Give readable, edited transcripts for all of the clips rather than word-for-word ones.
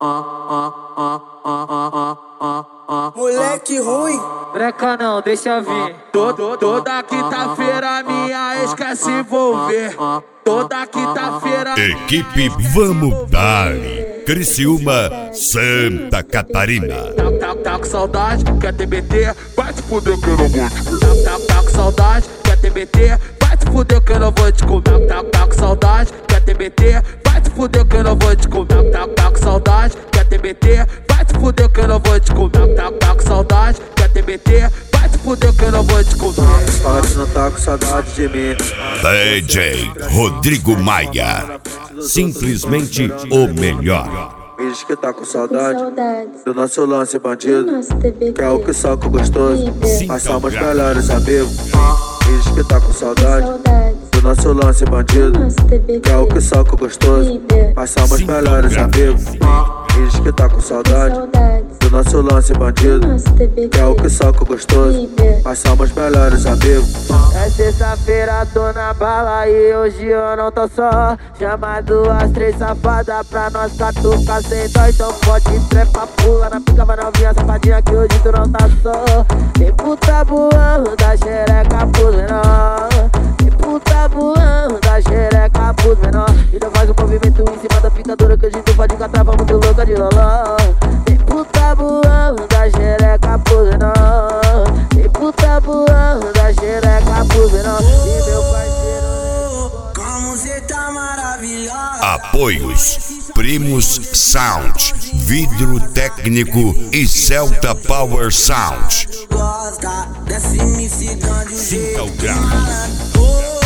Moleque ruim. Breca não, deixa vir. Toda quinta-feira minha ex quer se envolver. Toda quinta-feira. Equipe Vamos Dali, Criciúma, Santa Catarina. Tá com saudade, quer TBT? Vai te fuder que eu não vou te comer. Tá com saudade, quer TBT? Vai te fuder que eu não vou te comer. Tá com saudade, quer TBT? Vai te fuder que eu não vou te comer. Tá com saudade, quer TBT? Vai te fuder que eu não vou te comer. Tá com saudade, quer TBT? Vai te fuder que eu não vou te comer. Pode não tá com saudade de mim. DJ Rodrigo Maia, simplesmente o melhor. Me diz que tá com saudade do nosso lance bandido, que é o que soca gostoso. Nós somos melhores amigos. Me diz que tá com saudade do nosso lance bandido, que é o que soca gostoso. Nós somos melhores amigos. Me diz que tá com saudade do nosso lance bandido, que é o que soca gostoso. Nós somos melhores amigos. É sexta-feira, tô na bala e hoje eu não tô só. Chamado as três safadas pra nós catucar sem dó. Então pode trepa, pula na pica, vai novinha safadinha que hoje tu não tá só. Tem puta voando da xereca pros menor. Tem puta voando da xereca pros menor. Então faz um movimento em cima da picadura que hoje tu pode catar, vamos muito louca de loló. Tem puta voando da xereca pros menor. Tem puta voando da xereca pros menor. E meu parceiro, como cê tá maravilhosa. Apoios: Primos Sound, Vidro Técnico e Celta Power Sound. Gosta desse MC grande, o jeito que malandro.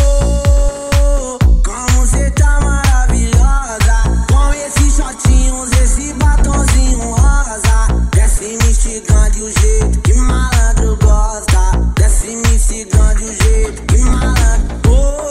Como cê tá maravilhosa, com esses shotinhos, esse batonzinho rosa. Desse MC grande, o jeito que malandro gosta. Desse MC grande, o jeito que malandro.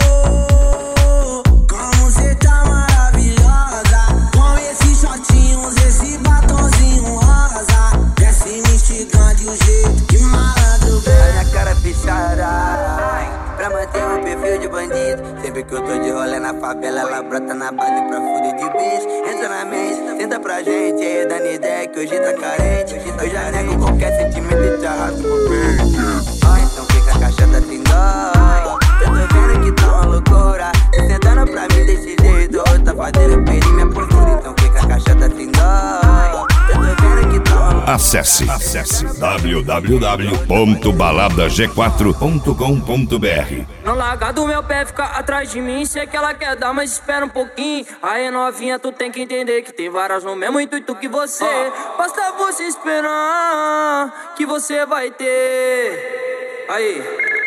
Como cê tá maravilhosa, com esses shotinhos, esse batonzinho rosa. Desse MC grande, o jeito que malandro gosta. Minha cara fechada pra manter um perfil de bandido. Sempre que eu tô de rolê na favela, ela brota na base pra fuder de bicho. Entra na mente, tenta pra gente, aí dando ideia que hoje tá carente. Eu já nego qualquer sentimento e te arrasto pro peito. Então fica a caixada sem dó. Eu tô vendo que tá uma loucura. Cê sentando pra mim desse jeito, hoje tá fazendo perder minha postura. Então fica a caixada sem dó. Eu tô vendo que tá uma loucura. Acesse www.baladag4.com.br. não larga do meu pé, fica atrás de mim. Sei que ela quer dar, mas espera um pouquinho. Aí novinha, tu tem que entender que tem várias no mesmo intuito que você. Basta você esperar que você vai ter. Aí.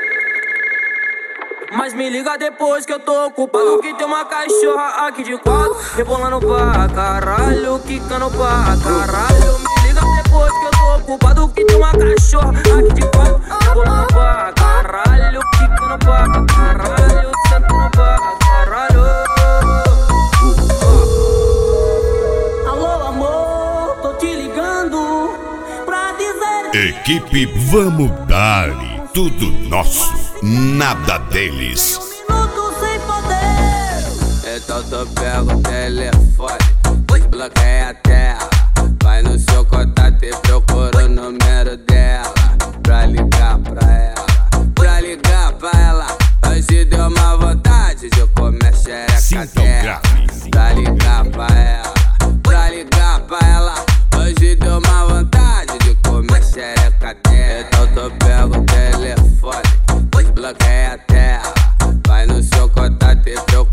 Mas me liga depois que eu tô ocupado, que tem uma cachorra aqui de quatro, rebolando pra caralho, quicando pra caralho. Me liga depois que eu tô ocupado, que tem uma cachorra aqui de quatro, rebolando pra caralho, quicando pra caralho, sentando pra caralho. Alô amor, tô te ligando pra dizer. Equipe Vamos Dali, tudo nosso, nada deles. Então tu pega o telefone, desbloqueia a tela. Vai no seu contato e procura o número dela, pra ligar pra ela, pra ligar pra ela. Hoje deu uma vontade de comer xereca dela, pra ligar pra ela, pra ligar pra ela. Hoje deu uma vontade de comer xereca dela. Então tu pega o telefone, desbloqueia a tela. Vai no seu contato e procura